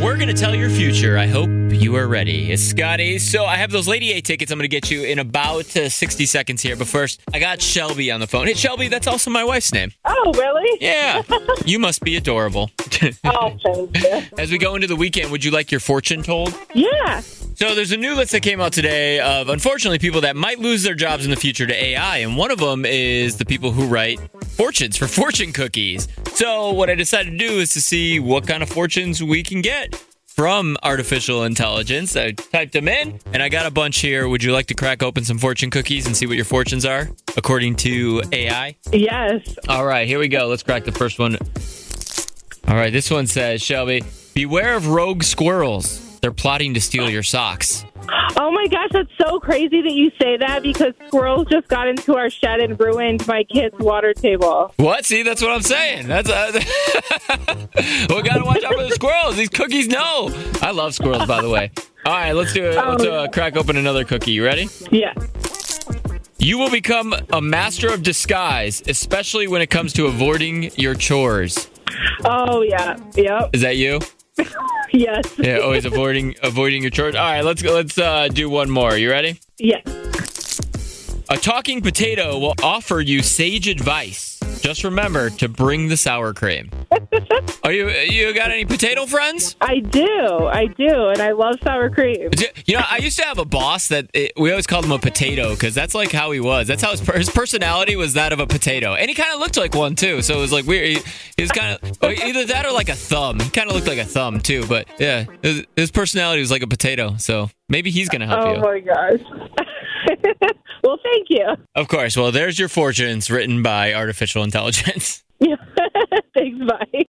we're going to tell your future. I hope you are ready. It's Scotty. So I have those Lady A tickets I'm going to get you in about 60 seconds here. But first, I got Shelby on the phone. Hey, Shelby, that's also my wife's name. Oh, really? Yeah. You must be adorable. Oh, thank you. As we go into the weekend, would you like your fortune told? Yeah. So there's a new list that came out today of, unfortunately, people that might lose their jobs in the future to AI. And one of them is the people who write fortunes for fortune cookies. So what I decided to do is to see what kind of fortunes we can get from artificial intelligence. I typed them in, and I got a bunch here. Would you like to crack open some fortune cookies and see what your fortunes are, according to AI? Yes. All right, here we go. Let's crack the first one. All right, this one says, Shelby, beware of rogue squirrels. They're plotting to steal your socks. Oh, my gosh, that's so crazy that you say that because squirrels just got into our shed and ruined my kid's water table. What? See, that's what I'm saying. That's we got to watch out for the squirrels. These cookies know. I love squirrels, by the way. All right, let's do it. Let's crack open another cookie. You ready? Yeah. You will become a master of disguise, especially when it comes to avoiding your chores. Oh, yeah. Yep. Is that you? Yes. Yeah, always avoiding your chores. All right, let's do one more. You ready? Yes. A talking potato will offer you sage advice. Just remember to bring the sour cream. You got any potato friends? I do, and I love sour cream. You know, I used to have a boss that we always called him a potato because that's like how he was. That's how his personality was, that of a potato, and he kind of looked like one too. So it was like weird. He was kind of either that or like a thumb. He kind of looked like a thumb too. But yeah, his personality was like a potato. So maybe he's gonna help you. Oh my gosh. Well, thank you. Of course. Well, there's your fortunes written by artificial intelligence. Yeah. Thanks. Bye.